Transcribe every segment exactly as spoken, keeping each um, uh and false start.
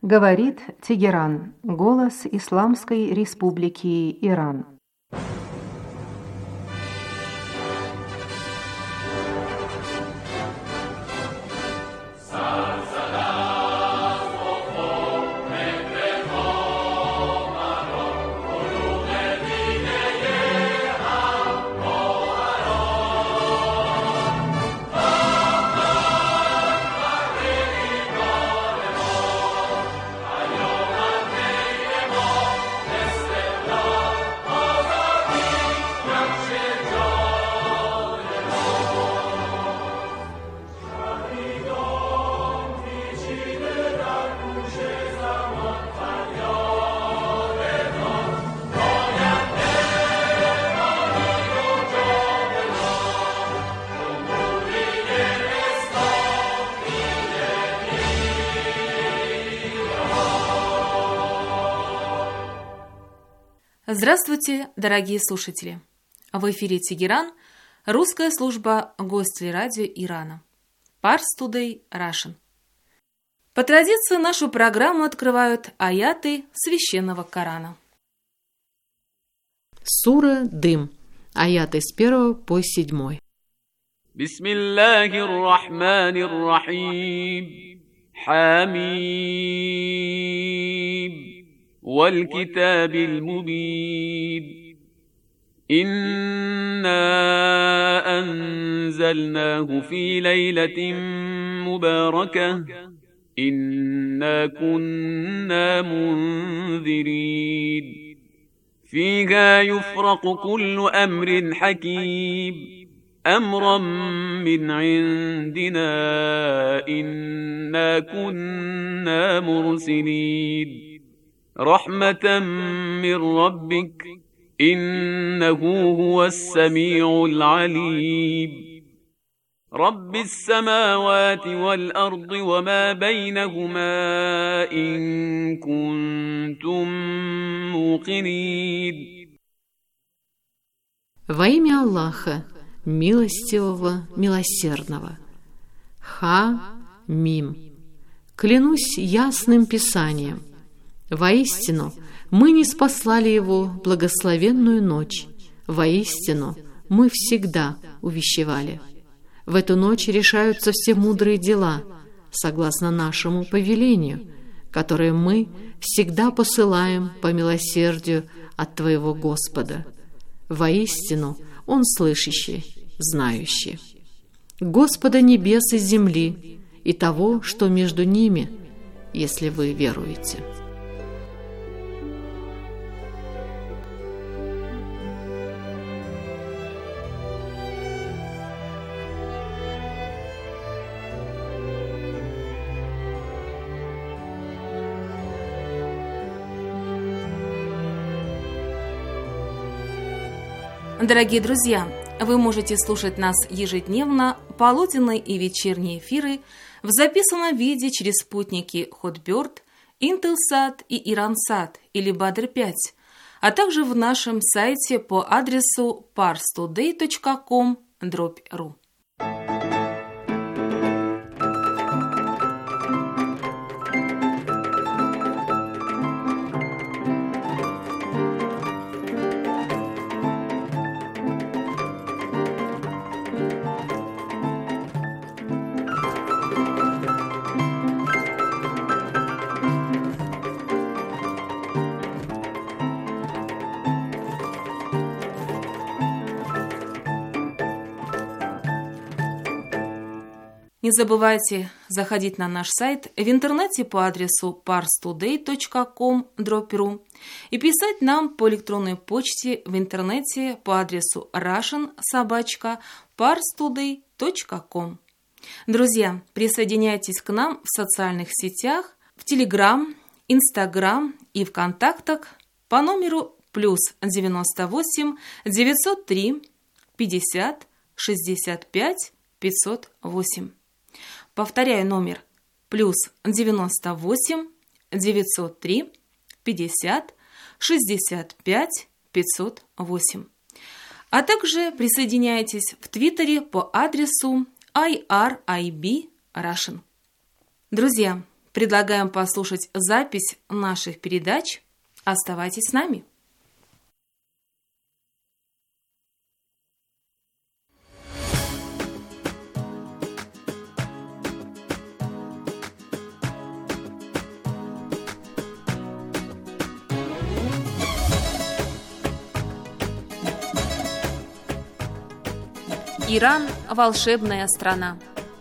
Говорит Тегеран, голос Исламской Республики Иран. Здравствуйте, дорогие слушатели! В эфире Тегеран, русская служба Гостелерадио Ирана. Pars Today Russian. По традиции нашу программу открывают аяты Священного Корана. Сура Дым. Аяты с первого по седьмой. Бисмиллахир рахманир рахим. Хамим. والكتاب المبين إنا أنزلناه في ليلة مباركة إنا كنا منذرين فيها يفرق كل أمر حكيم أمرا من عندنا إنا كنا مرسلين رحمة من ربك إنه هو السميع العليم رب السماوات والأرض وما بينهما إن كنتم موقنين. Во имя Аллаха, милостивого, милосердного. Ха-Мим. Клянусь ясным писанием. Воистину, мы ниспослали его благословенную ночь. Воистину, мы всегда увещевали. В эту ночь решаются все мудрые дела, согласно нашему повелению, которое мы всегда посылаем по милосердию от Твоего Господа. Воистину, Он слышащий, знающий. Господа небес и земли и того, что между ними, если вы веруете. Дорогие друзья, вы можете слушать нас ежедневно, полуденные и вечерние эфиры в записанном виде через спутники Хотберд, Интелсат и Ирансат или Бадр пять, а также в нашем сайте по адресу парстоday точка ком дробь ру. Не забывайте заходить на наш сайт в интернете по адресу парстоday точка ком дробь ру и писать нам по электронной почте в интернете по адресу russian собака парстоday точка ком. Друзья, присоединяйтесь к нам в социальных сетях, в Телеграм, Инстаграм и ВКонтактах по номеру плюс девяносто восемь девятьсот три пятьдесят шестьдесят пять пятьсот восемь. Повторяю номер плюс девяносто восемь девятьсот три пятьдесят шестьдесят пять пятьсот восемь. А также присоединяйтесь в Твиттере по адресу ай ар ай би Russian. Друзья, Предлагаем послушать запись наших передач. Оставайтесь с нами. Иран – волшебная страна.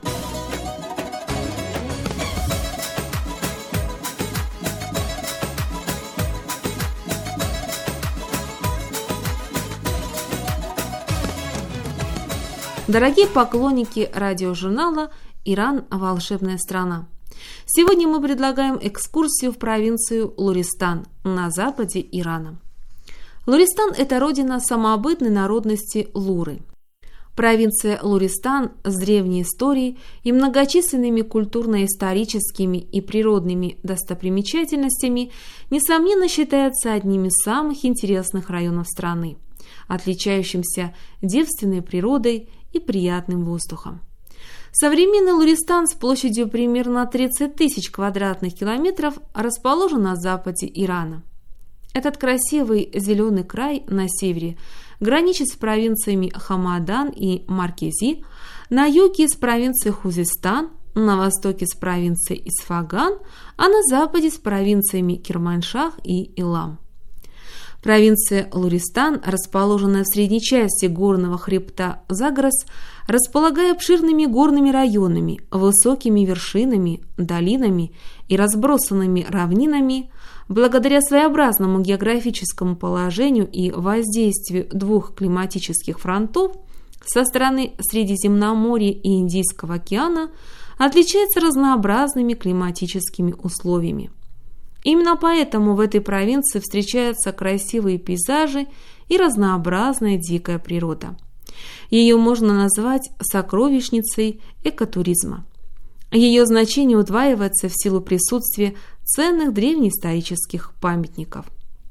Дорогие поклонники радиожурнала «Иран – волшебная страна». Сегодня мы предлагаем экскурсию в провинцию Луристан на западе Ирана. Луристан – это родина самобытной народности луры. Провинция Луристан с древней историей и многочисленными культурно-историческими и природными достопримечательностями несомненно считается одним из самых интересных районов страны, отличающимся девственной природой и приятным воздухом. Современный Луристан с площадью примерно тридцать тысяч квадратных километров расположен на западе Ирана. Этот красивый зеленый край на севере граничит с провинциями Хамадан и Маркези, на юге с провинцией Хузестан, на востоке с провинцией Исфаган, а на западе с провинциями Керманшах и Илам. Провинция Луристан, расположенная в средней части горного хребта Загрос, располагая обширными горными районами, высокими вершинами, долинами и разбросанными равнинами, благодаря своеобразному географическому положению и воздействию двух климатических фронтов со стороны Средиземноморья и Индийского океана, отличается разнообразными климатическими условиями. Именно поэтому в этой провинции встречаются красивые пейзажи и разнообразная дикая природа. Ее можно назвать сокровищницей экотуризма. Ее значение удваивается в силу присутствия ценных древнеисторических памятников.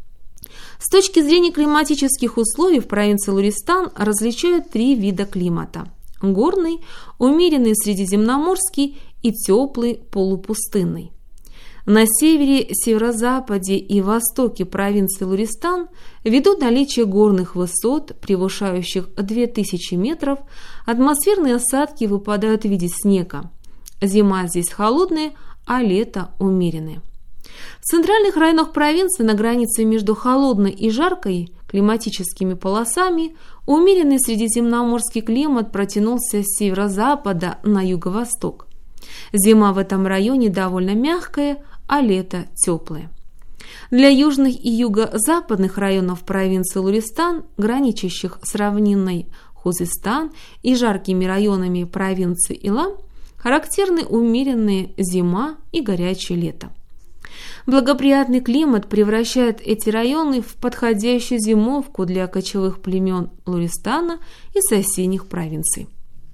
С точки зрения климатических условий в провинции Луристан различают три вида климата – горный, умеренный средиземноморский и теплый полупустынный. На севере, северо-западе и востоке провинции Луристан, ввиду наличия горных высот, превышающих две тысячи метров, атмосферные осадки выпадают в виде снега. Зима здесь холодная, а лето умеренное. В центральных районах провинции на границе между холодной и жаркой климатическими полосами умеренный средиземноморский климат протянулся с северо-запада на юго-восток. Зима в этом районе довольно мягкая, а лето теплое. Для южных и юго-западных районов провинции Луристан, граничащих с равнинной Хузестан и жаркими районами провинции Илам, характерны умеренные зима и горячее лето. Благоприятный климат превращает эти районы в подходящую зимовку для кочевых племен Луристана и соседних провинций.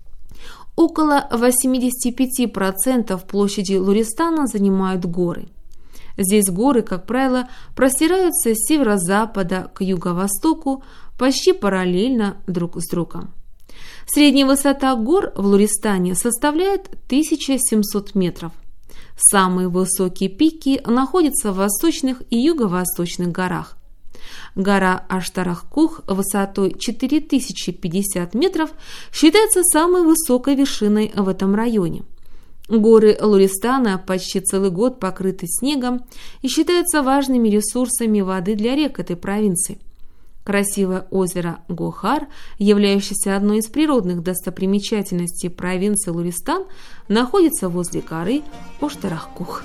Около восемьдесят пять процентов площади Луристана занимают горы. Здесь горы, как правило, простираются с северо-запада к юго-востоку почти параллельно друг с другом. Средняя высота гор в Луристане составляет тысяча семьсот метров. Самые высокие пики находятся в восточных и юго-восточных горах. Гора Аштарах-Кух высотой четыре тысячи пятьдесят метров считается самой высокой вершиной в этом районе. Горы Луристана почти целый год покрыты снегом и считаются важными ресурсами воды для рек этой провинции. Красивое озеро Гохар, являющееся одной из природных достопримечательностей провинции Луристан, находится возле горы Аштарах-Кух.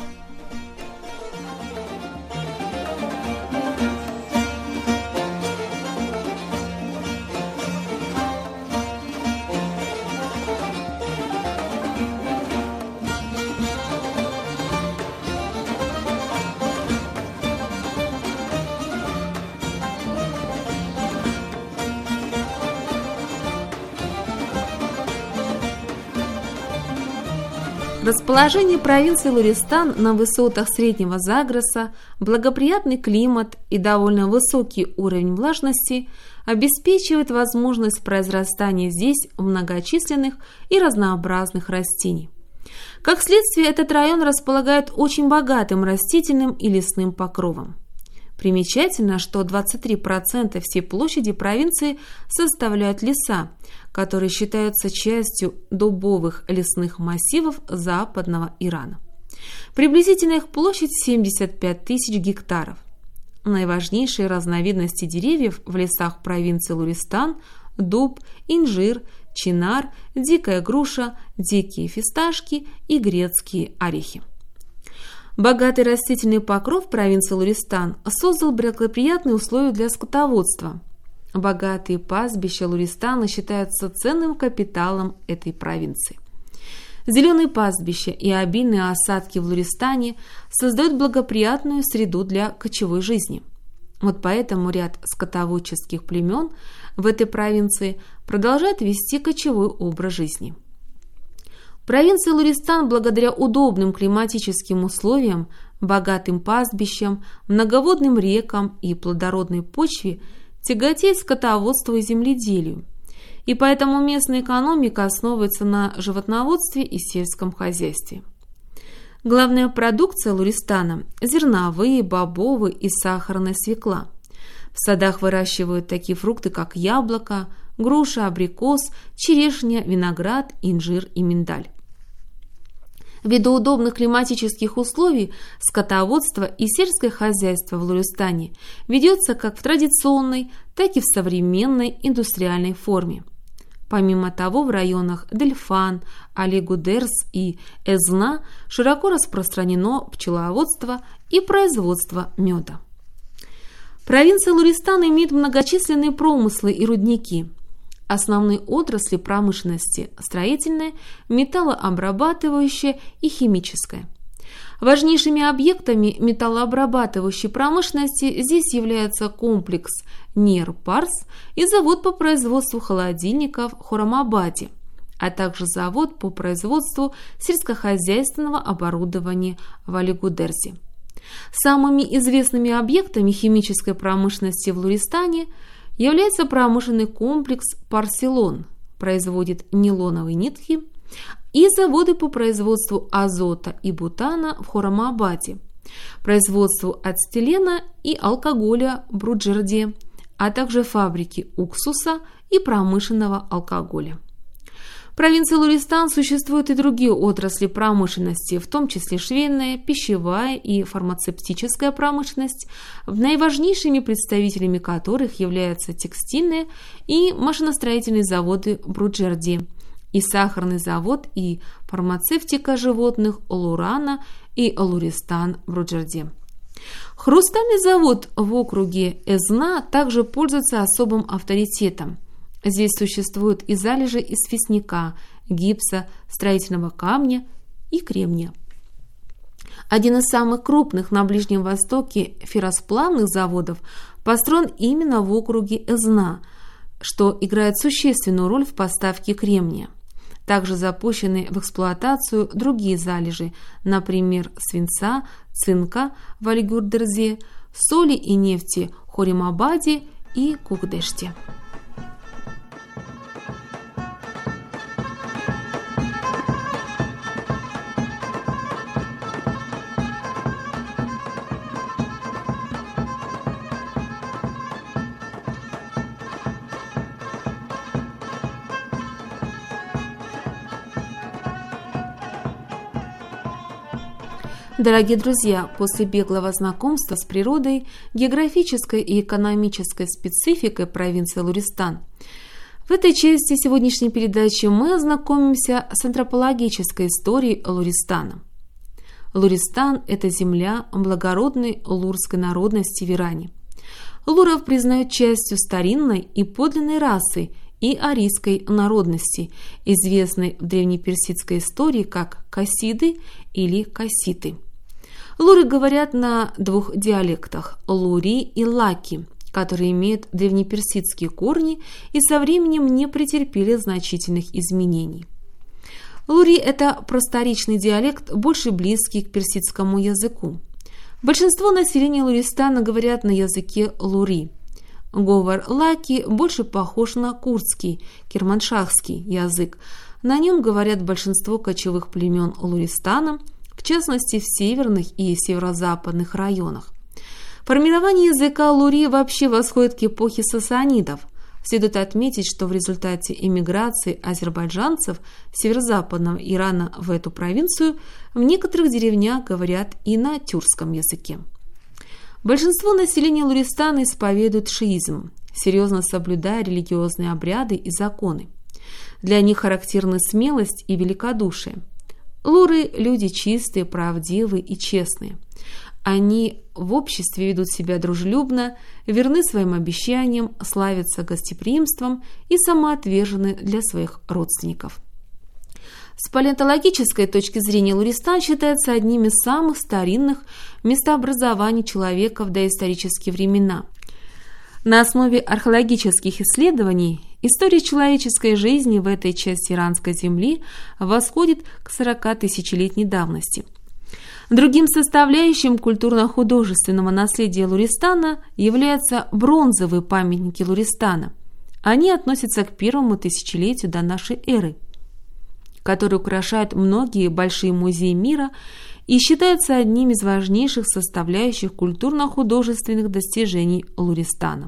Расположение провинции Луристан на высотах Среднего Загроса, благоприятный климат и довольно высокий уровень влажности обеспечивает возможность произрастания здесь многочисленных и разнообразных растений. Как следствие, этот район располагает очень богатым растительным и лесным покровом. Примечательно, что двадцать три процента всей площади провинции составляют леса, которые считаются частью дубовых лесных массивов западного Ирана. Приблизительно их площадь семьдесят пять тысяч гектаров. Наиважнейшие разновидности деревьев в лесах провинции Луристан – дуб, инжир, чинар, дикая груша, дикие фисташки и грецкие орехи. Богатый растительный покров провинции Луристан создал благоприятные условия для скотоводства. Богатые пастбища Луристана считаются ценным капиталом этой провинции. Зеленые пастбища и обильные осадки в Луристане создают благоприятную среду для кочевой жизни. Вот поэтому ряд скотоводческих племен в этой провинции продолжает вести кочевой образ жизни. Провинция Луристан, благодаря удобным климатическим условиям, богатым пастбищам, многоводным рекам и плодородной почве, тяготеет скотоводству и земледелию, и поэтому местная экономика основывается на животноводстве и сельском хозяйстве. Главная продукция Луристана – зерновые, бобовые и сахарная свекла. В садах выращивают такие фрукты, как яблоко, груша, абрикос, черешня, виноград, инжир и миндаль. Ввиду удобных климатических условий скотоводство и сельское хозяйство в Луристане ведется как в традиционной, так и в современной индустриальной форме. Помимо того, в районах Дельфан, Али-Гудерс и Эзна широко распространено пчеловодство и производство меда. Провинция Луристан имеет многочисленные промыслы и рудники. Основные отрасли промышленности – строительная, металлообрабатывающая и химическая. Важнейшими объектами металлообрабатывающей промышленности здесь являются комплекс Нир-Парс и завод по производству холодильников в Хорамабаде, а также завод по производству сельскохозяйственного оборудования в Али-Гудерсе. Самыми известными объектами химической промышленности в Луристане является промышленный комплекс «Парсилон», производит нейлоновые нитки, и заводы по производству азота и бутана в Хорамабаде, производству ацетилена и алкоголя в Бруджерде, а также фабрики уксуса и промышленного алкоголя. В провинции Луристан существуют и другие отрасли промышленности, в том числе швейная, пищевая и фармацевтическая промышленность, наиважнейшими представителями которых являются текстильные и машиностроительные заводы в Бруджерде, и сахарный завод и фармацевтика животных Лурана и Луристан в Бруджерде. Хрустальный завод в округе Эзна также пользуется особым авторитетом. Здесь существуют и залежи известняка, гипса, строительного камня и кремния. Один из самых крупных на Ближнем Востоке ферросплавных заводов построен именно в округе Эзна, что играет существенную роль в поставке кремния. Также запущены в эксплуатацию другие залежи, например, свинца, цинка в Али-Гудерсе, соли и нефти в Хорамабаде и Кукдеште. Дорогие друзья, после беглого знакомства с природой, географической и экономической спецификой провинции Луристан, в этой части сегодняшней передачи мы ознакомимся с антропологической историей Луристана. Луристан – это земля благородной лурской народности в Иране. Луров признают частью старинной и подлинной расы и арийской народности, известной в древнеперсидской истории как кассиды или касситы. Луры говорят на двух диалектах – лури и лаки, которые имеют древнеперсидские корни и со временем не претерпели значительных изменений. Лури – это просторечный диалект, больше близкий к персидскому языку. Большинство населения Луристана говорят на языке лури. Говор лаки больше похож на курдский, керманшахский язык, На нем говорят большинство кочевых племен Луристана, в частности в северных и северо-западных районах. Формирование языка лури вообще восходит к эпохе сасанидов. Следует отметить, что в результате эмиграции азербайджанцев северо-западного Ирана в эту провинцию в некоторых деревнях говорят и на тюркском языке. Большинство населения Луристана исповедует шиизм, серьезно соблюдая религиозные обряды и законы. Для них характерны смелость и великодушие. Луры – люди чистые, правдивые и честные. Они в обществе ведут себя дружелюбно, верны своим обещаниям, славятся гостеприимством и самоотвержены для своих родственников. С палеонтологической точки зрения Луристан считается одним из самых старинных местообразований человека в доисторические времена. На основе археологических исследований история человеческой жизни в этой части иранской земли восходит к сорокатысячелетней давности. Другим составляющим культурно-художественного наследия Луристана являются бронзовые памятники Луристана. Они относятся к первому тысячелетию до нашей эры, которые украшают многие большие музеи мира и считаются одним из важнейших составляющих культурно-художественных достижений Луристана.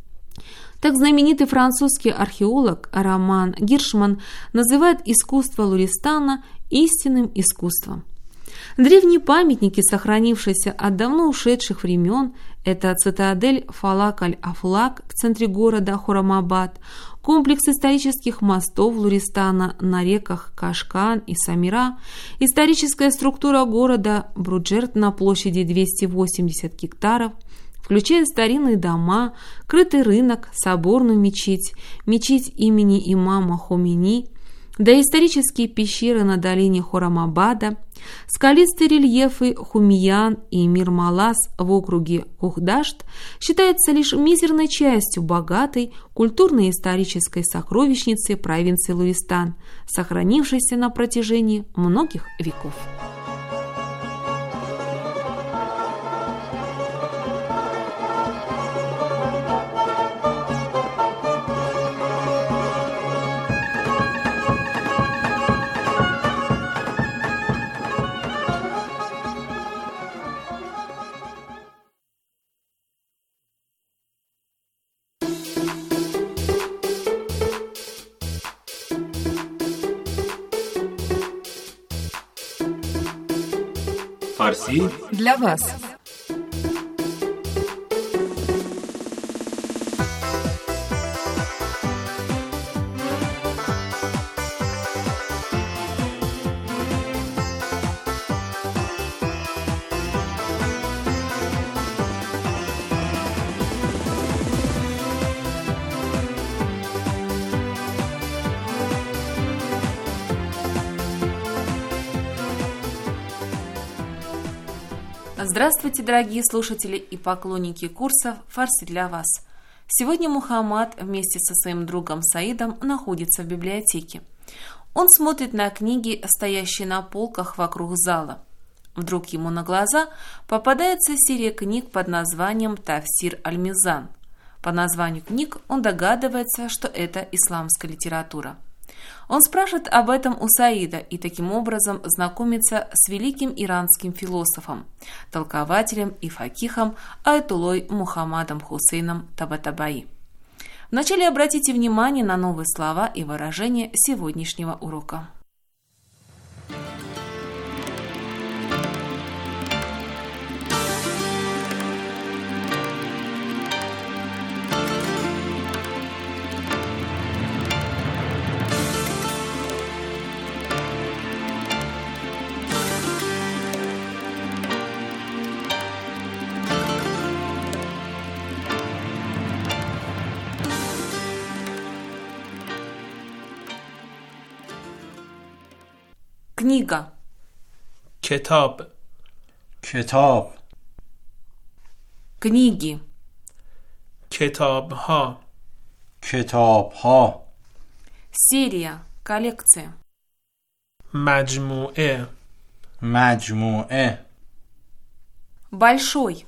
Так знаменитый французский археолог Роман Гиршман называет искусство Луристана истинным искусством. Древние памятники, сохранившиеся от давно ушедших времен, это цитадель Фалак-аль-Афлак в центре города Хурамабад, комплекс исторических мостов Луристана на реках Кашкан и Самира, историческая структура города Бруджерт на площади двести восемьдесят гектаров, включая старинные дома, крытый рынок, соборную мечеть, мечеть имени имама Хомейни, доисторические пещеры на долине Хурамабада, скалистые рельефы Хумиян и Мир-Малас в округе Кухдашт считаются лишь мизерной частью богатой культурно-исторической сокровищницы провинции Луристан, сохранившейся на протяжении многих веков. Фарси для вас. Здравствуйте, дорогие слушатели и поклонники курсов «Фарси для вас». Сегодня Мухаммад вместе со своим другом Саидом находится в библиотеке. Он смотрит на книги, стоящие на полках вокруг зала. Вдруг ему на глаза попадается серия книг под названием «Тафсир аль-Мизан». По названию книг он догадывается, что это исламская литература. Он спрашивает об этом у Саида и таким образом знакомится с великим иранским философом, толкователем и факихом Аятуллой Мухаммадом Хусейном Табатабаи. Вначале обратите внимание на новые слова и выражения сегодняшнего урока. Книга. کتاب کتاب Книги. کتاب ها کتاب ها Серия. Коллекция. مجموعه مجموعه Большой.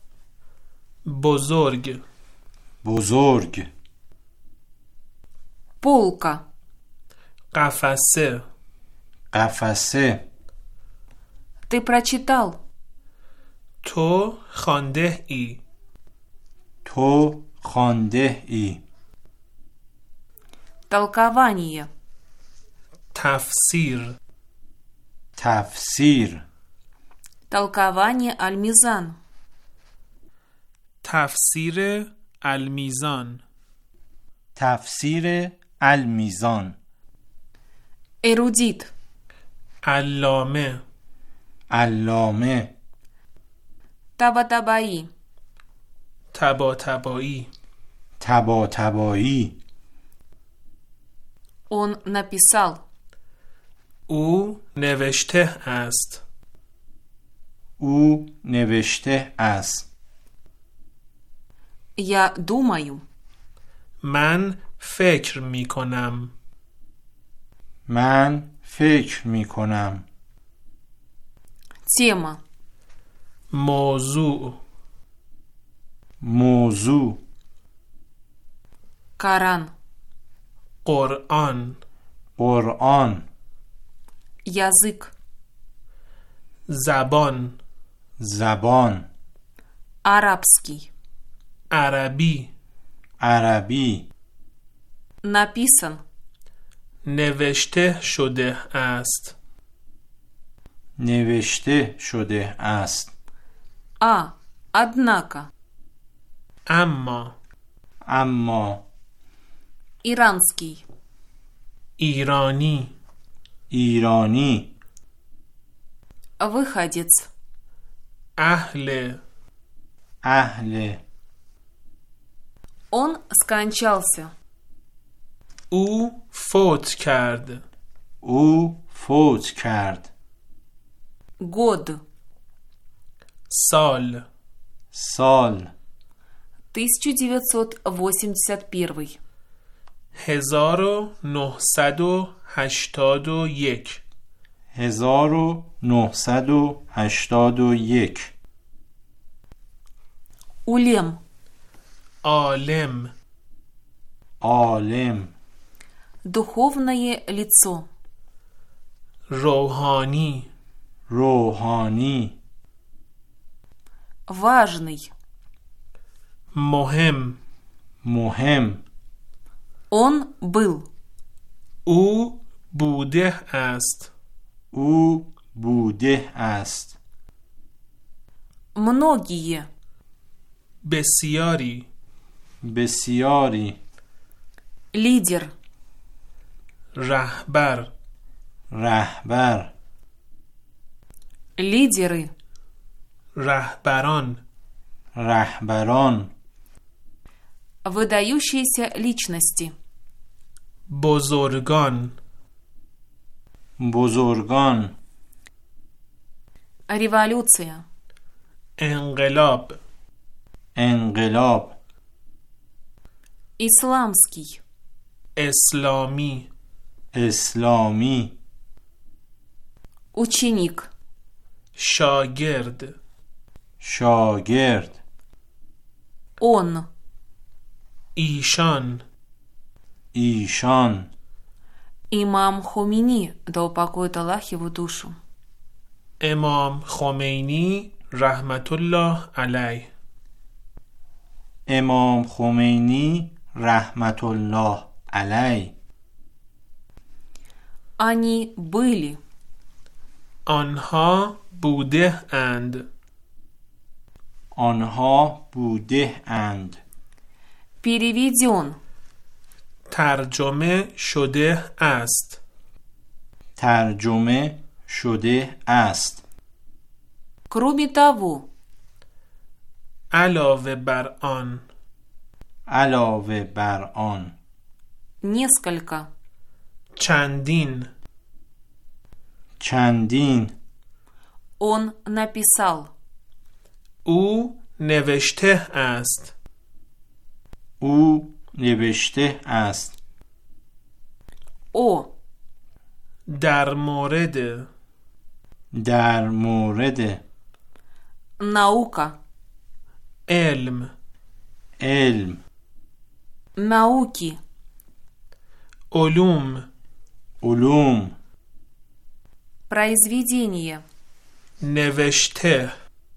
بزرگ بزرگ Полка. قفسه قفسه Ты прочитал. تو خوانده ای تو خوانده ای Толкование. تفسیر تفسیر Толкование Аль-Мизан. تفسیر المیزان تفسیر المیزان Эрудит. علامه علامه Табатабаи. طباطبایی طباطبایی Он написал. او نوشته است او نوشته است Я думаю. من فکر می کنم من فکر می کنم Тема. موضوع موضوع Коран. قرآن قرآن Язык. زبان زبان Арабский. عربی عربی Написан. نوشته شده است نوشته شده است А. Однако. اما اما Иранский. ایرانی ایرانی Выходец. اهل اهل Он скончался. او فوت کرد او فوت کرد Год. سال سال тысяча девятьсот восемьдесят первый. هزار و نهصد و هشتاد و یک هزار و نهصد و هشتاد و یک Улем. عالم عالم Духовное лицо. روحانی روحانی Важный. مهم مهم Он был. او بوده است او بوده است Многие. بسیاری بسیاری Лидер. رهبر رهبر Лидеры. رهبران رهبران Выдающиеся личности. بزرگان بزرگان Революция. انقلاب انقلاب Исламский. اسلامی اسلامی Ученик. شاگرد شاگرد Он. ایشان ایشان Имам Хомейни, да упокоит Аллах его душу. امام خمینی رحمت الله علیه امام خمینی رحمت الله علیه Они были. آنها بوده اند آنها بوده اند Переведен. ترجمه شده است ترجمه شده است Кроме того. علاوه بر آن علاوه بر آن Несколько. چندین چندین Он написал. او نوشته است او نوشته است О. در مورد در مورد Наука. علم علم Науки. علوم علوم. Произведение. نوشته.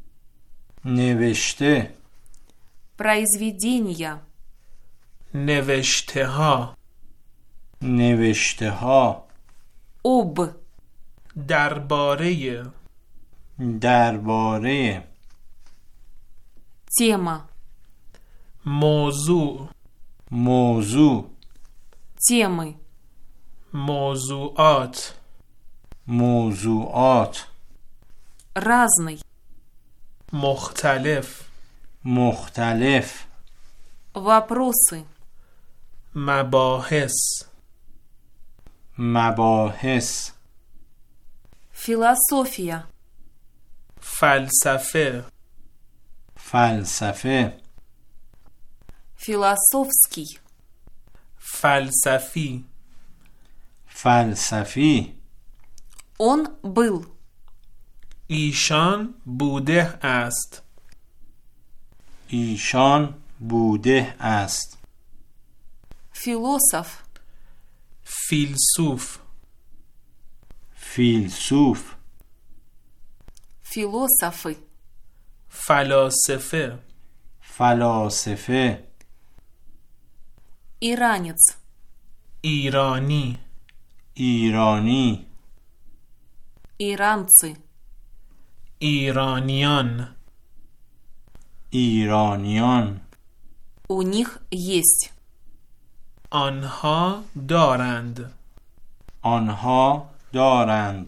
نوشته. Произведения. نوشته ها. نوشته ها. Об. درباره. درباره. Тема. موضوع. موضوع. Темы. موضوعات. موضوعات. Разный. مختلف. مختلف. Вопросы. مباحث. مباحث. Философия. فلسفه. فلسفه. Философский. فلسفی. فلسفی. Он был. ایشان بوده است. ایشان بوده است. Философ. فیلسوف. فیلسوف. Философы. فلاسفه. فلاسفه. Иранец. ایرانی. ایرانی. Иранцы. ایرانیان. ایرانیان. У них есть. آنها دارند. آنها دارند.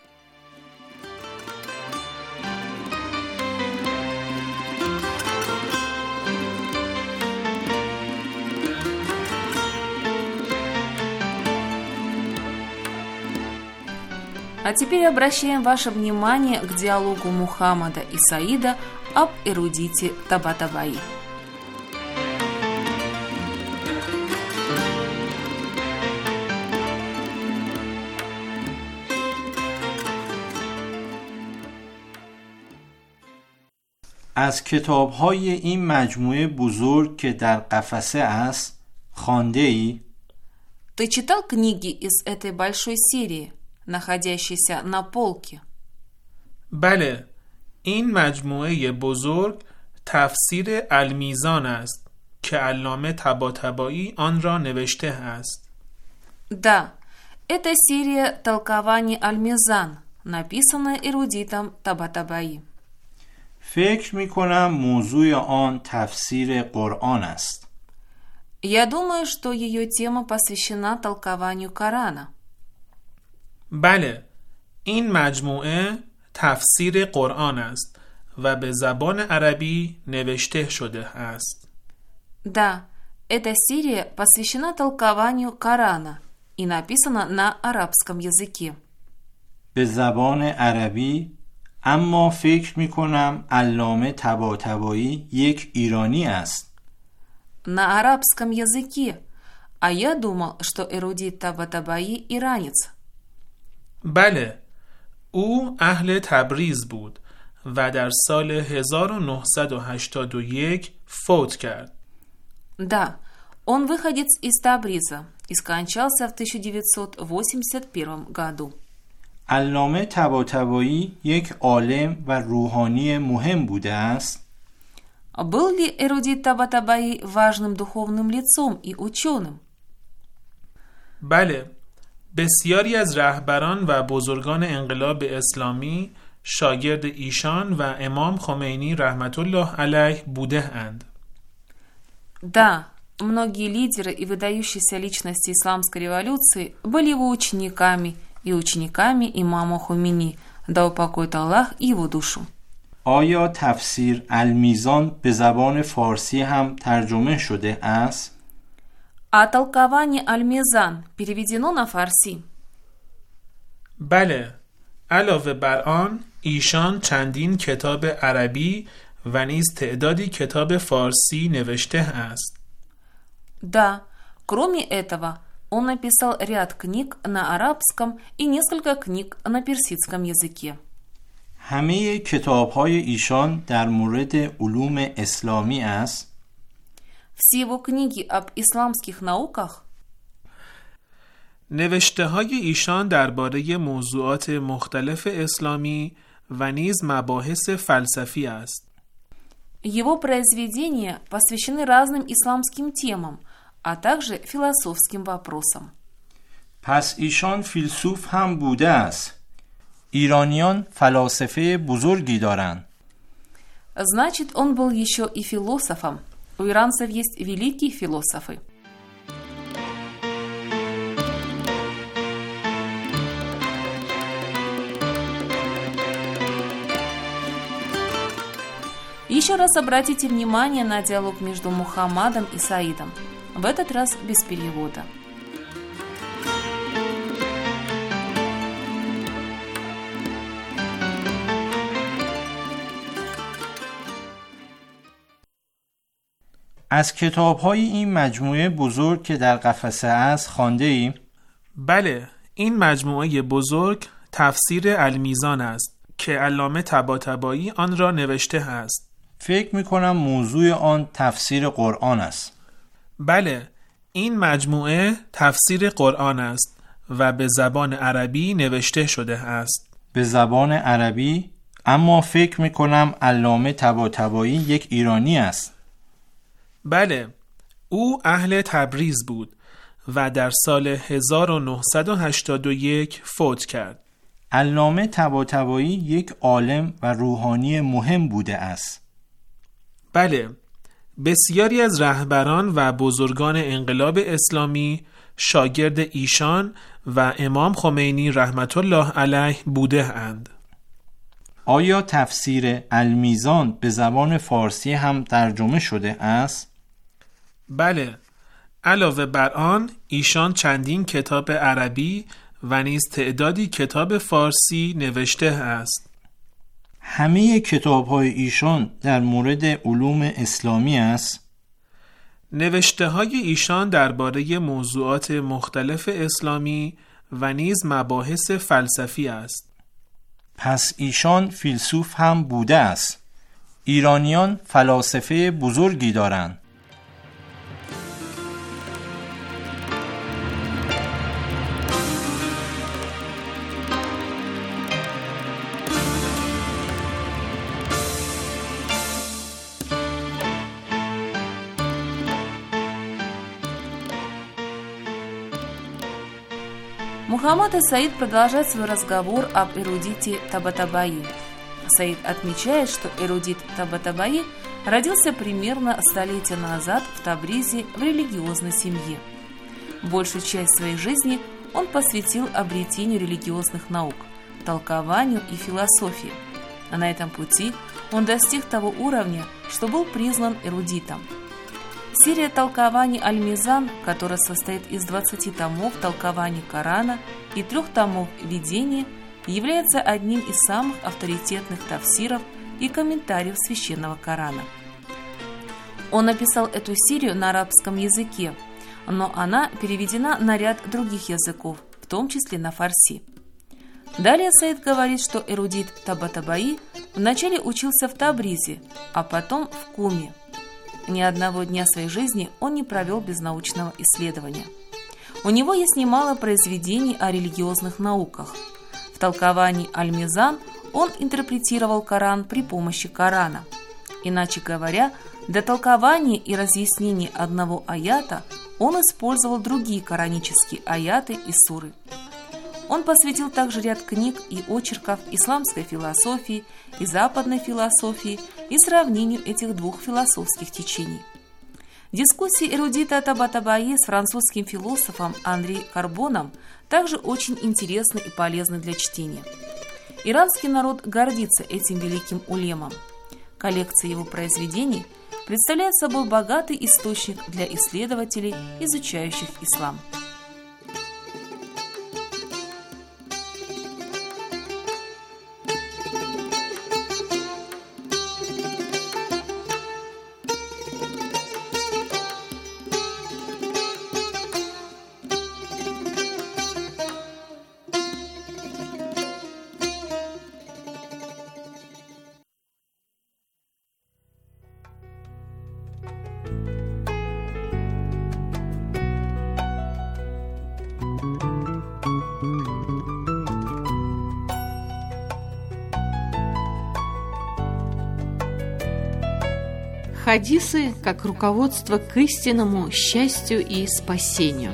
А теперь обращаем ваше внимание к диалогу Мухаммада и Саида об эрудите Табатабаи. از کتاب‌های این مجموعه بزرگ که در قفسه است خوانده ای؟ Ты читал книги из этой большой серии, находящейся на полке? بله، این مجموعه بزرگ تفسیر المیزان است که علامه طباطبایی آن را نوشته است. Да, это серия толкований Аль-Мизан, написанная эрудитом Табатабаи. فکر می کنم موضوع آن تفسیر قرآن است. Я думаю, что ее тема посвящена толкованию Корана. بله، این مجموعه تفسیر قرآن است و به زبان عربی نوشته شده است. Да, эта серия посвящена толкованию Корана и написана на арабском языке. به زبان عربی، اما فکر می کنم علامه طباطبایی یک ایرانی است. На арабском языке, а я думал, что эрудит Табатабаи иранец. بله، او اهل تبریز بود و در سال هزار و نهصد و هشتاد و یک فوت کرد. Да, он выходец из Табриза и скончался в тысяча девятьсот восемьдесят первом году. علامه طباطبایی یک عالم و روحانی مهم بوده است. Был ли эрудит Табатабаи важным духовным лицом и ученым? بله، بسیاری از رهبران و بزرگان انقلاب اسلامی شاگرد ایشان و امام خمینی رحمت الله علیه بوده اند. Да, многие лидеры и выдающиеся личности исламской революции были его учениками и учениками имама Хомейни, да упокоит Аллах его душу. آیا تفسیر المیزان به زبان فارسی هم ترجمه شده است؟ А толкование Аль-Мизан переведено на фарси? بله، علاوه بر آن ایشان چندین کتاب عربی و نیز تعدادی کتاب فارسی نوشته است. Да, кроме этого, он написал ряд книг на арабском и несколько книг на персидском языке. همه کتاب‌های ایشان در مورد علوم اسلامی است. Все его книги об исламских науках? نوشته های ایشان درباره موضوعات مختلف اسلامی و نیز مباحث فلسفی است. Его произведения посвящены разным исламским темам, а также философским вопросам. پس ایشان فیلسوف هم بوده است. ایرانیان فلاسفه بزرگی دارند. Значит, он был еще и философом. У иранцев есть великие философы. Еще раз обратите внимание на диалог между Мухаммадом и Саидом, в этот раз без перевода. از کتاب‌های این مجموعه بزرگ که در قفسه است خوانده ایم؟ بله، این مجموعه بزرگ تفسیر المیزان است که علامه طباطبایی آن را نوشته است. فکر می‌کنم موضوع آن تفسیر قرآن است. بله، این مجموعه تفسیر قرآن است و به زبان عربی نوشته شده است. به زبان عربی؟ اما فکر می‌کنم علامه طباطبایی یک ایرانی است. بله، او اهل تبریز بود و در سال هزار و نهصد و هشتاد و یک فوت کرد. علامه طباطبایی یک عالم و روحانی مهم بوده است. بله، بسیاری از رهبران و بزرگان انقلاب اسلامی شاگرد ایشان و امام خمینی رحمت الله علیه بوده اند. آیا تفسیر المیزان به زبان فارسی هم ترجمه شده است؟ بله، علاوه بر آن ایشان چندین کتاب عربی و نیز تعدادی کتاب فارسی نوشته است. همه کتاب‌های ایشان در مورد علوم اسلامی است؟ نوشته های ایشان درباره موضوعات مختلف اسلامی و نیز مباحث فلسفی است. پس ایشان فیلسوف هم بوده است. ایرانیان فلاسفه بزرگی دارند. Мухаммад и Саид продолжают свой разговор об эрудите Табатабаи. Саид отмечает, что эрудит Табатабаи родился примерно столетия назад в Табризе в религиозной семье. Большую часть своей жизни он посвятил обретению религиозных наук, толкованию и философии. А на этом пути он достиг того уровня, что был признан эрудитом. Серия толкований Аль-Мизан, которая состоит из двадцати томов толкований Корана и трех томов видения, является одним из самых авторитетных тафсиров и комментариев священного Корана. Он написал эту серию на арабском языке, но она переведена на ряд других языков, в том числе на фарси. Далее Саид говорит, что эрудит Табатабаи вначале учился в Табризе, а потом в Куме. Ни одного дня своей жизни он не провел без научного исследования. У него есть немало произведений о религиозных науках. В толковании Аль-Мизан он интерпретировал Коран при помощи Корана. Иначе говоря, для толкования и разъяснения одного аята он использовал другие коранические аяты и суры. Он посвятил также ряд книг и очерков исламской философии и западной философии и сравнению этих двух философских течений. Дискуссии эрудита Табатабаи с французским философом Анри Карбоном также очень интересны и полезны для чтения. Иранский народ гордится этим великим улемом. Коллекция его произведений представляет собой богатый источник для исследователей, изучающих ислам. хадисы как руководство к истинному счастью и спасению.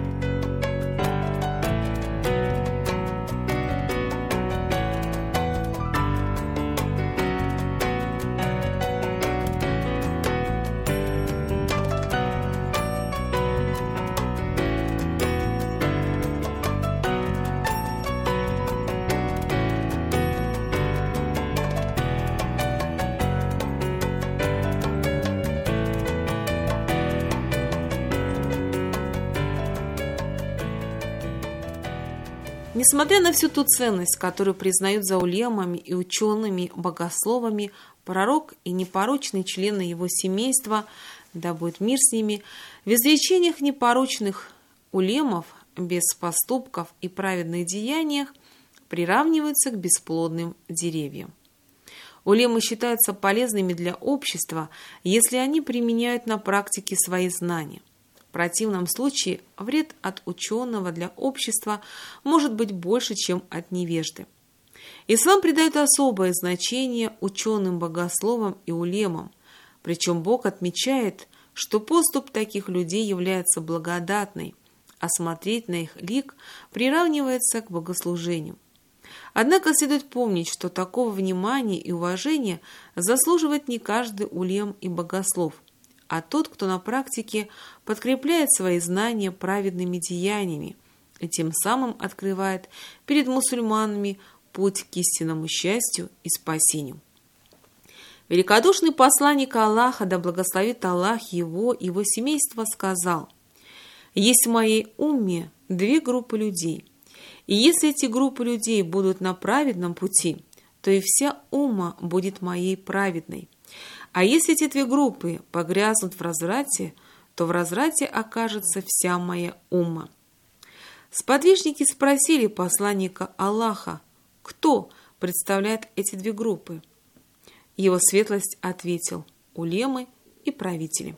Несмотря на всю ту ценность, которую признают за улемами и учеными, богословами, пророк и непорочные члены его семейства, да будет мир с ними, в изречениях непорочных улемов, без поступков и праведных деяниях, приравниваются к бесплодным деревьям. Улемы считаются полезными для общества, если они применяют на практике свои знания. В противном случае вред от ученого для общества может быть больше, чем от невежды. Ислам придает особое значение ученым, богословам и улемам, причем Бог отмечает, что поступь таких людей является благодатной, а смотреть на их лик приравнивается к богослужению. Однако следует помнить, что такого внимания и уважения заслуживает не каждый улем и богослов, а тот, кто на практике подкрепляет свои знания праведными деяниями и тем самым открывает перед мусульманами путь к истинному счастью и спасению. Великодушный посланник Аллаха, да благословит Аллах его и его семейство, сказал: «Есть в моей умме две группы людей, и если эти группы людей будут на праведном пути, то и вся умма будет моей праведной. А если эти две группы погрязнут в разврате, то в разврате окажется вся моя умма». Сподвижники спросили посланника Аллаха, кто представляет эти две группы. Его светлость ответил: улемы и правители.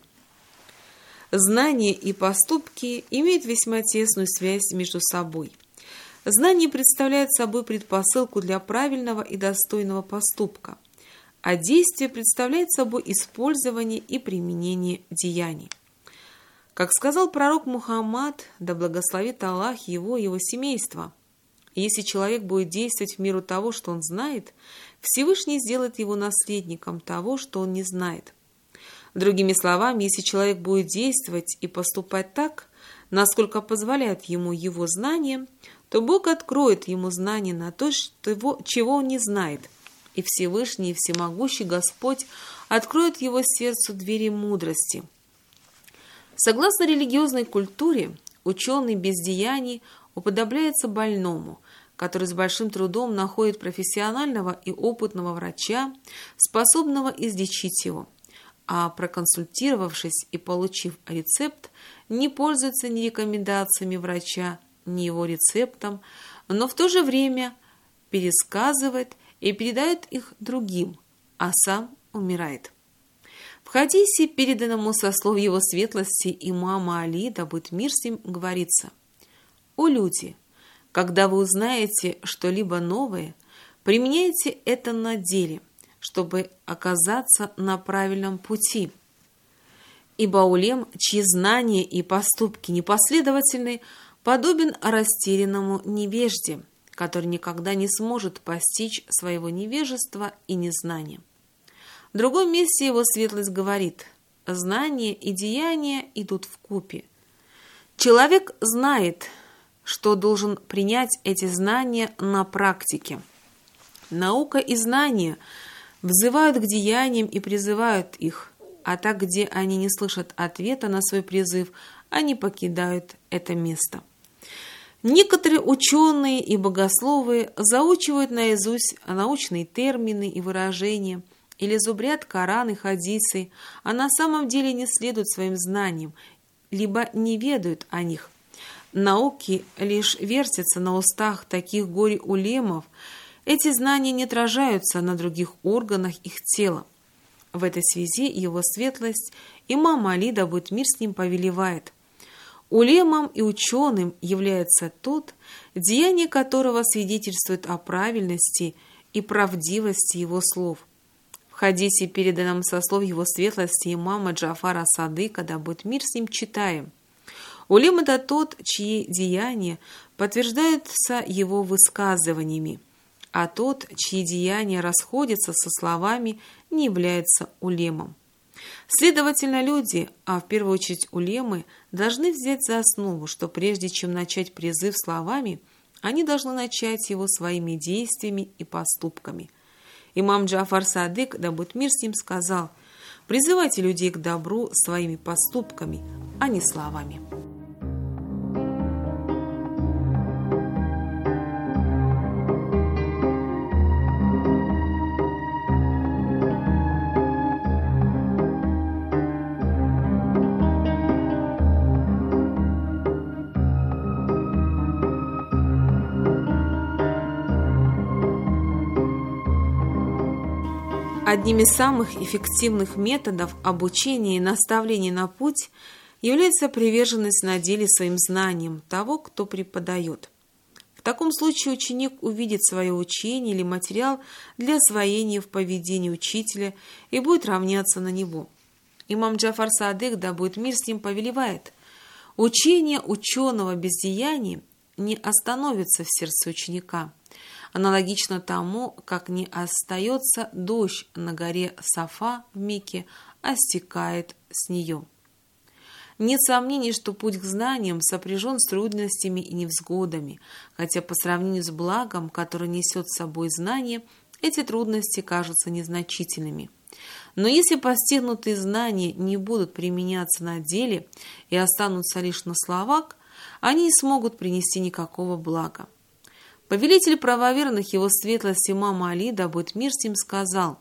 Знания и поступки имеют весьма тесную связь между собой. Знание представляет собой предпосылку для правильного и достойного поступка, а действие представляет собой использование и применение деяний. Как сказал пророк Мухаммад, да благословит Аллах его и его семейство, если человек будет действовать в меру того, что он знает, Всевышний сделает его наследником того, что он не знает. Другими словами, если человек будет действовать и поступать так, насколько позволяет ему его знание, то Бог откроет ему знание на то, что, чего он не знает, и Всевышний и Всемогущий Господь откроет его сердцу двери мудрости. Согласно религиозной культуре, ученый без деяний уподобляется больному, который с большим трудом находит профессионального и опытного врача, способного излечить его, а проконсультировавшись и получив рецепт, не пользуется ни рекомендациями врача, ни его рецептом, но в то же время пересказывает и передает их другим, а сам умирает. В хадисе, переданному со слов его светлости имама Али, да будет мир с ним, говорится: «О люди, когда вы узнаете что-либо новое, применяйте это на деле, чтобы оказаться на правильном пути. Ибо улем, чьи знания и поступки непоследовательны, подобен растерянному невежде, который никогда не сможет постичь своего невежества и незнания». В другом месте его светлость говорит: «Знание и деяния идут вкупе. Человек знает, что должен принять эти знания на практике. Наука и знания взывают к деяниям и призывают их, а так, где они не слышат ответа на свой призыв, они покидают это место». Некоторые ученые и богословы заучивают наизусть научные термины и выражения или зубрят Коран и хадисы, а на самом деле не следуют своим знаниям, либо не ведают о них. Науки лишь вертятся на устах таких горе-улемов, эти знания не отражаются на других органах их тела. В этой связи его светлость, имам Али, да будет мир с ним, повелевает: улемом и ученым является тот, деяние которого свидетельствует о правильности и правдивости его слов. В хадисе, переданном со слов его светлости имама Джафара Садыка, да будет мир с ним, читаем: улем — это тот, чьи деяния подтверждаются его высказываниями, а тот, чьи деяния расходятся со словами, не является улемом. Следовательно, люди, а в первую очередь улемы, должны взять за основу, что прежде чем начать призыв словами, они должны начать его своими действиями и поступками. Имам Джафар Садык, да будет мир с ним, сказал: призывайте людей к добру своими поступками, а не словами. Одним из самых эффективных методов обучения и наставления на путь является приверженность на деле своим знаниям того, кто преподает. В таком случае ученик увидит свое учение или материал для освоения в поведении учителя и будет равняться на него. Имам Джафар Садык, да будет мир с ним, повелевает: учение ученого без деяния не остановится в сердце ученика, аналогично тому, как не остается дождь на горе Сафа в Мекке, а стекает с нее. Нет сомнений, что путь к знаниям сопряжен с трудностями и невзгодами, хотя по сравнению с благом, которое несет с собой знание, эти трудности кажутся незначительными. Но если постигнутые знания не будут применяться на деле и останутся лишь на словах, они не смогут принести никакого блага. Повелитель правоверных, его светлость имам Али, да будет мир с ним, сказал: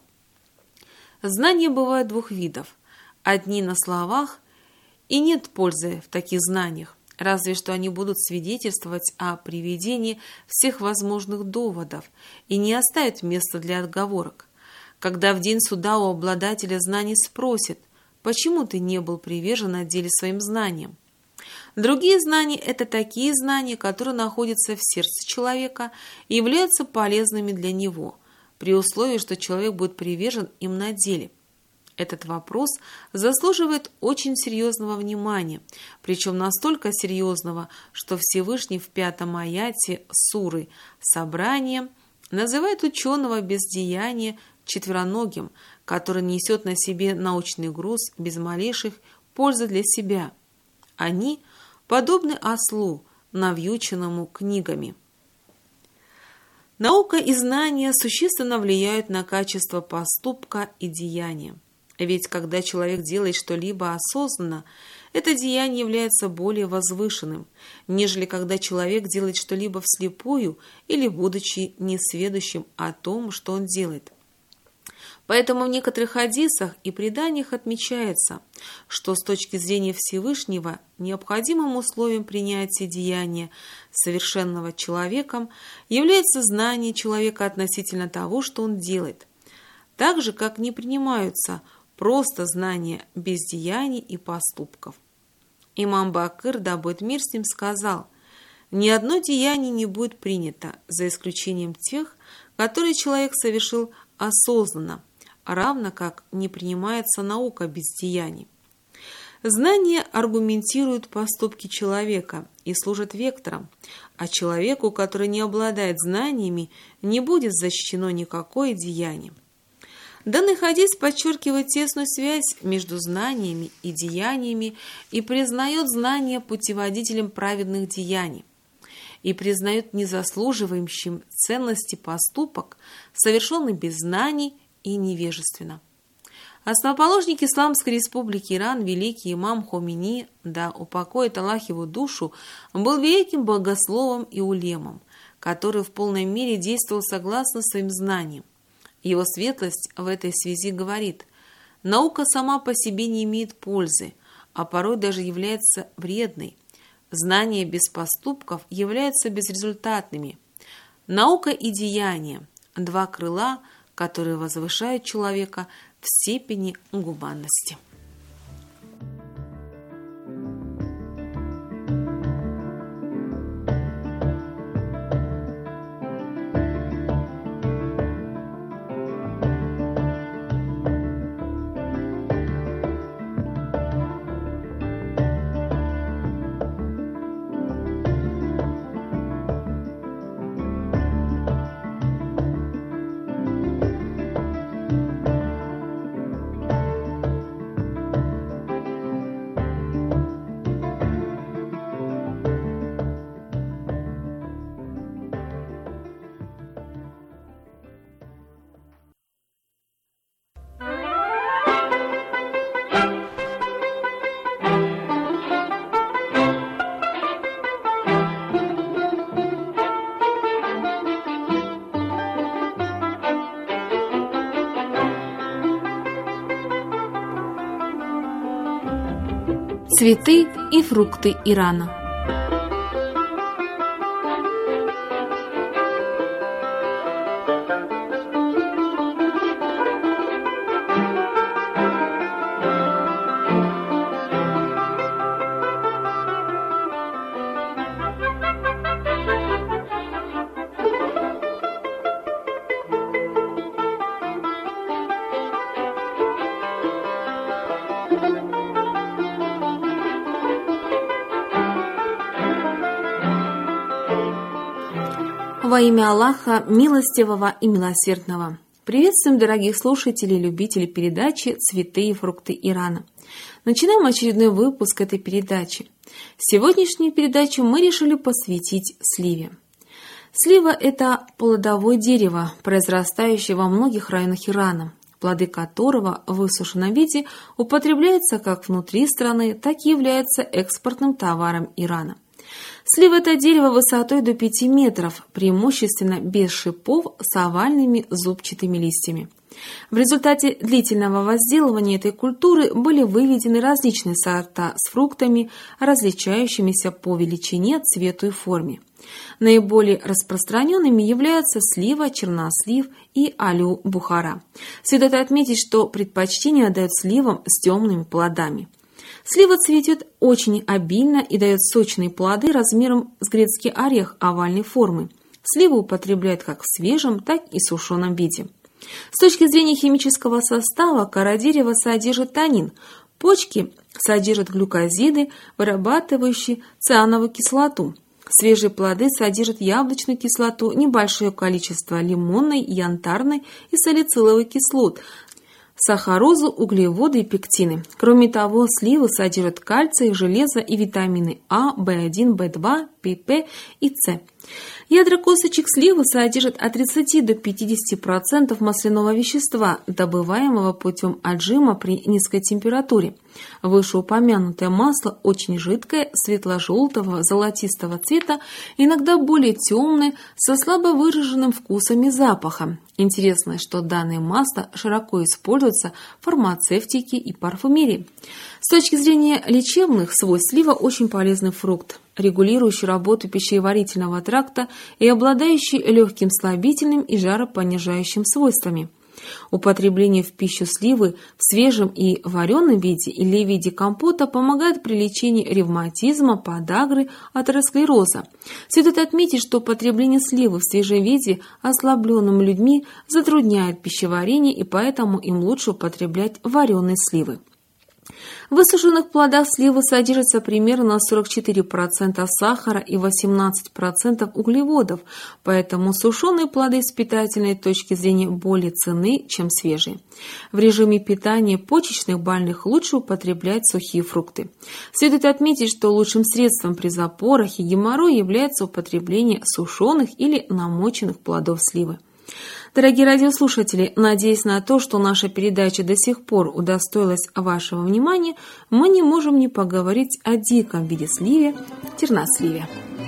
знания бывают двух видов. Одни на словах, и нет пользы в таких знаниях, разве что они будут свидетельствовать о приведении всех возможных доводов и не оставят места для отговорок. Когда в день суда у обладателя знаний спросят: почему ты не был привержен на деле своим знаниям? Другие знания – это такие знания, которые находятся в сердце человека и являются полезными для него, при условии, что человек будет привержен им на деле. Этот вопрос заслуживает очень серьезного внимания, причем настолько серьезного, что Всевышний в пятом аяте суры «Собрание» называет ученого без деяния четвероногим, который несет на себе научный груз без малейших пользы для себя. Они подобны ослу, навьюченному книгами. Наука и знания существенно влияют на качество поступка и деяния. Ведь когда человек делает что-либо осознанно, это деяние является более возвышенным, нежели когда человек делает что-либо вслепую или будучи несведущим о том, что он делает. Поэтому в некоторых хадисах и преданиях отмечается, что с точки зрения Всевышнего необходимым условием принятия деяния совершенного человеком является знание человека относительно того, что он делает, так же, как не принимаются просто знания без деяний и поступков. Имам Бакыр, да будет мир с ним, сказал: «Ни одно деяние не будет принято, за исключением тех, которые человек совершил осознанно, равно как не принимается наука без деяний». Знания аргументируют поступки человека и служат вектором, а человеку, который не обладает знаниями, не будет защищено никакое деяние. Данный хадис подчеркивает тесную связь между знаниями и деяниями и признает знания путеводителем праведных деяний, и признает незаслуживающим ценности поступок, совершенный без знаний и невежественно. Основоположник Исламской Республики Иран, великий имам Хомейни, да упокоит Аллах его душу, был великим богословом и улемом, который в полной мере действовал согласно своим знаниям. Его светлость в этой связи говорит: наука сама по себе не имеет пользы, а порой даже является вредной. Знания без поступков являются безрезультатными. Наука и деяние – два крыла, которые возвышают человека в степени гуманности. Цветы и фрукты Ирана. Во имя Аллаха, милостивого и милосердного. Приветствуем, дорогих слушателей и любителей передачи «Цветы и фрукты Ирана». Начинаем очередной выпуск этой передачи. Сегодняшнюю передачу мы решили посвятить сливе. Слива – это плодовое дерево, произрастающее во многих районах Ирана, плоды которого в высушенном виде употребляются как внутри страны, так и являются экспортным товаром Ирана. Слива – это дерево высотой до пяти метров, преимущественно без шипов, с овальными зубчатыми листьями. В результате длительного возделывания этой культуры были выведены различные сорта с фруктами, различающимися по величине, цвету и форме. Наиболее распространенными являются слива, чернослив и алю-бухара. Следует отметить, что предпочтение отдают сливам с темными плодами. Слива цветет очень обильно и дает сочные плоды размером с грецкий орех овальной формы. Сливу употребляют как в свежем, так и в сушеном виде. С точки зрения химического состава кора дерева содержит танин, почки содержат глюкозиды, вырабатывающие циановую кислоту. Свежие плоды содержат яблочную кислоту, небольшое количество лимонной, янтарной и салициловой кислот, сахарозу, углеводы и пектины. Кроме того, сливы содержат кальций, железо и витамины А, В один, В два, П и С. Ядра косточек сливы содержат от тридцати до пятидесяти процентов масляного вещества, добываемого путем отжима при низкой температуре. Вышеупомянутое масло очень жидкое, светло-желтого, золотистого цвета, иногда более темное, со слабо выраженным вкусом и запахом. Интересно, что данное масло широко используется в фармацевтике и парфюмерии. С точки зрения лечебных свойств слива очень полезный фрукт, регулирующий работу пищеварительного тракта и обладающий легким слабительным и жаропонижающим свойствами. Употребление в пищу сливы в свежем и вареном виде или в виде компота помогает при лечении ревматизма, подагры, атеросклероза. Следует отметить, что употребление сливы в свежем виде ослабленными людьми затрудняет пищеварение, и поэтому им лучше употреблять вареные сливы. В высушенных плодах сливы содержится примерно сорок четыре процента сахара и восемнадцать процентов углеводов, поэтому сушеные плоды с питательной точки зрения более ценны, чем свежие. В режиме питания почечных больных лучше употреблять сухие фрукты. Следует отметить, что лучшим средством при запорах и геморрое является употребление сушеных или намоченных плодов сливы. Дорогие радиослушатели, надеясь на то, что наша передача до сих пор удостоилась вашего внимания, мы не можем не поговорить о диком виде сливе – терносливе.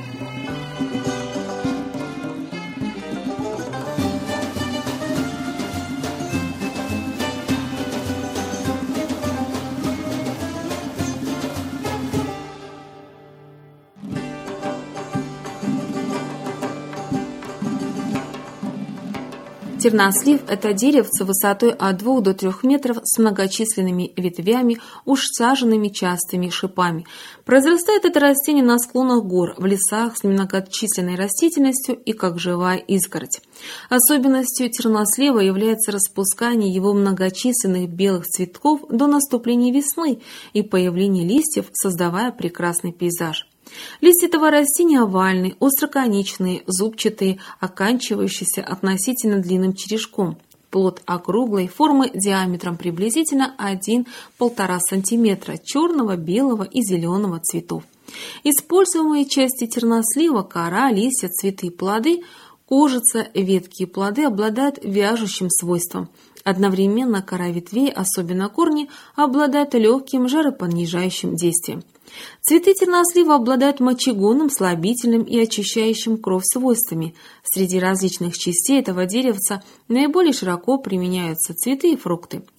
Тернослив – это деревце высотой от двух до трёх метров с многочисленными ветвями, усаженными частыми шипами. Произрастает это растение на склонах гор, в лесах с немногочисленной растительностью и как живая изгородь. Особенностью тернослива является распускание его многочисленных белых цветков до наступления весны и появления листьев, создавая прекрасный пейзаж. Листья этого растения овальные, остроконечные, зубчатые, оканчивающиеся относительно длинным черешком. Плод округлой формы диаметром приблизительно один-полтора сантиметра, черного, белого и зеленого цветов. Используемые части тернослива, кора, листья, цветы и плоды, кожица, ветки и плоды обладают вяжущим свойством. Одновременно кора ветвей, особенно корни, обладают легким жаропонижающим действием. Цветы тернослива обладают мочегонным, слабительным и очищающим кровь свойствами. Среди различных частей этого деревца наиболее широко применяются цветы и фрукты.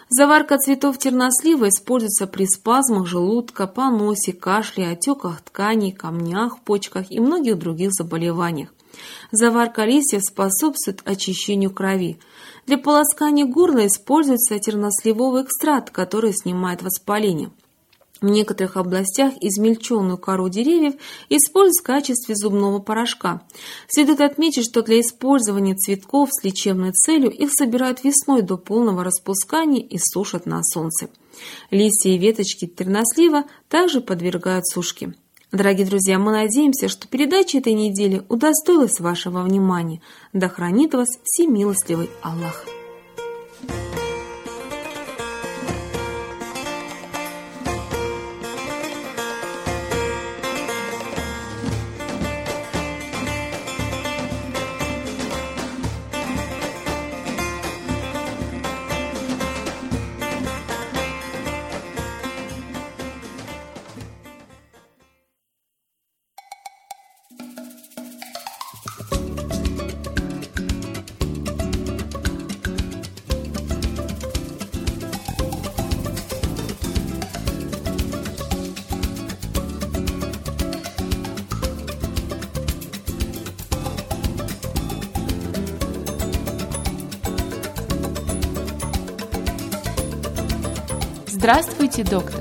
Заварка цветов тернослива используется при спазмах желудка, поносе, кашле, отеках тканей, камнях в почках и многих других заболеваниях. Заварка листьев способствует очищению крови. Для полоскания горла используется терносливовый экстракт, который снимает воспаление. В некоторых областях измельченную кору деревьев используют в качестве зубного порошка. Следует отметить, что для использования цветков с лечебной целью их собирают весной до полного распускания и сушат на солнце. Листья и веточки тернослива также подвергают сушке. Дорогие друзья, мы надеемся, что передача этой недели удостоилась вашего внимания. Да хранит вас всемилостливый Аллах. Здравствуйте, доктор.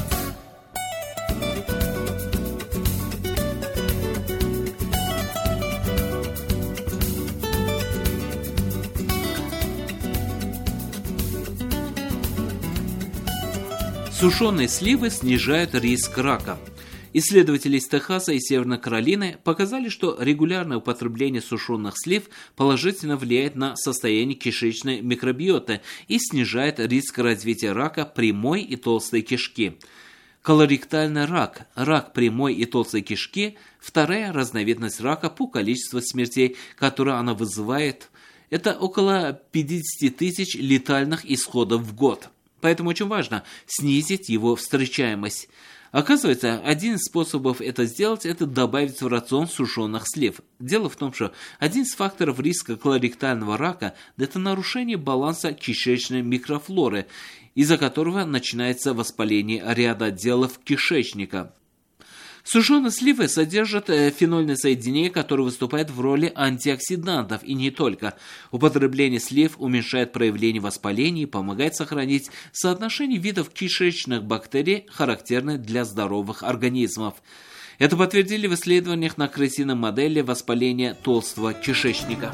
Сушеные сливы снижают риск рака. Исследователи из Техаса и Северной Каролины показали, что регулярное употребление сушеных слив положительно влияет на состояние кишечной микробиоты и снижает риск развития рака прямой и толстой кишки. Колоректальный рак, рак прямой и толстой кишки – вторая разновидность рака по количеству смертей, которую она вызывает. Это около пятьдесят тысяч летальных исходов в год. Поэтому очень важно снизить его встречаемость. Оказывается, один из способов это сделать – это добавить в рацион сушеных слив. Дело в том, что один из факторов риска колоректального рака – это нарушение баланса кишечной микрофлоры, из-за которого начинается воспаление ряда отделов кишечника. Сушеные сливы содержат фенольные соединения, которые выступают в роли антиоксидантов, и не только. Употребление слив уменьшает проявление воспаления и помогает сохранить соотношение видов кишечных бактерий, характерных для здоровых организмов. Это подтвердили в исследованиях на крысиной модели воспаления толстого кишечника.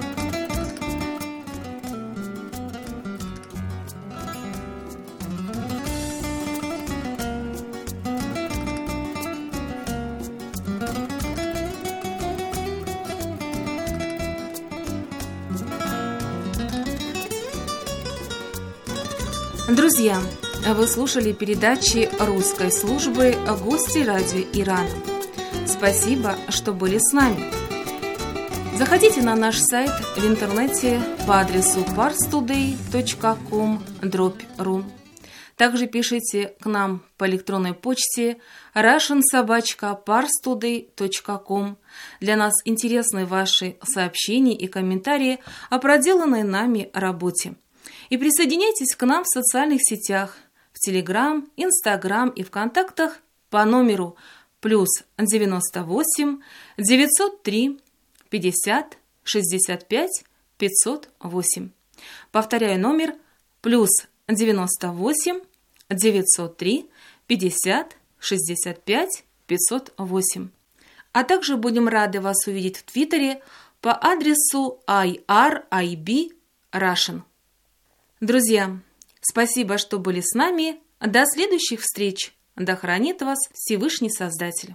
Друзья, вы слушали передачи русской службы «Гости радио Ирана». Спасибо, что были с нами. Заходите на наш сайт в интернете по адресу парстудей точка ком дробь ру. Также пишите к нам по электронной почте russian собака parstoday точка ком. Для нас интересны ваши сообщения и комментарии о проделанной нами работе. И присоединяйтесь к нам в социальных сетях, в Телеграм, Инстаграм и ВКонтактах по номеру плюс девяносто восемь девятьсот три пятьдесят шестьдесят пять пятьсот восемь. Повторяю номер плюс девяносто восемь девятьсот три пятьдесят шестьдесят пять пятьсот восемь. А также будем рады вас увидеть в Твиттере по адресу ай ар ай би Russian. Друзья, спасибо, что были с нами. До следующих встреч. Да хранит вас Всевышний Создатель.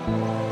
you.